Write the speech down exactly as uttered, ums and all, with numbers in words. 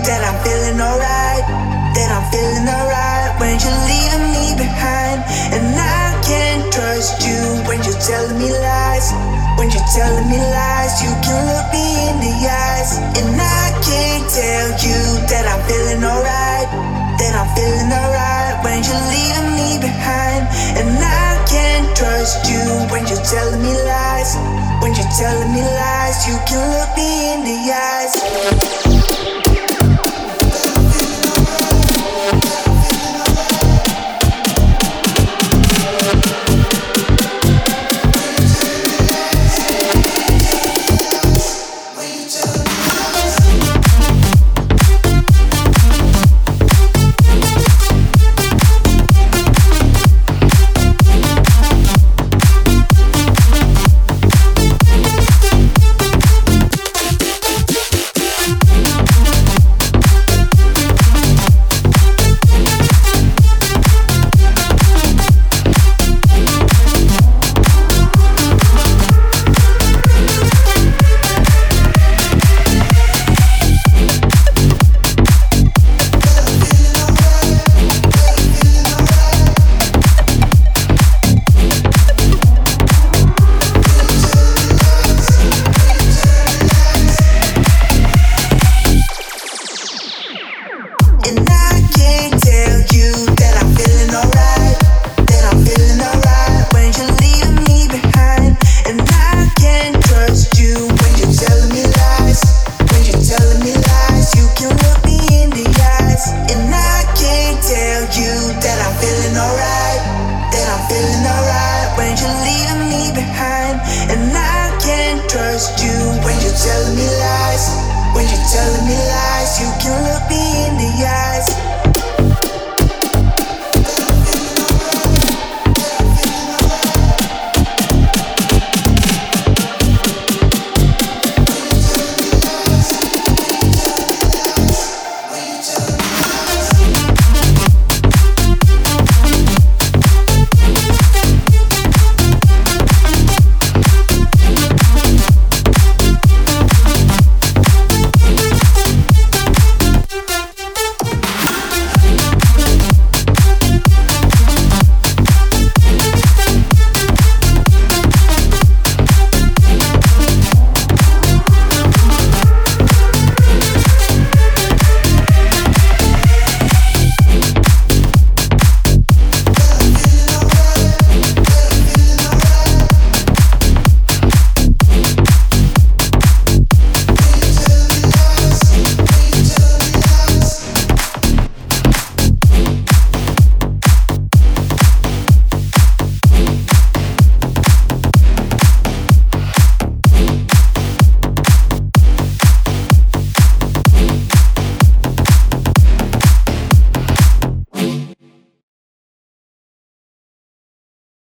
that I'm feeling alright, that I'm feeling alright when you're leaving me behind. And I can't trust you when you're telling me lies, when you're telling me lies. You can look me in the eyes, and I can't tell you that I'm feeling alright, that I'm feeling alright when you're leaving me behind. And I can't trust you when you're telling me lies, when you're telling me lies. You can look me in the eyes.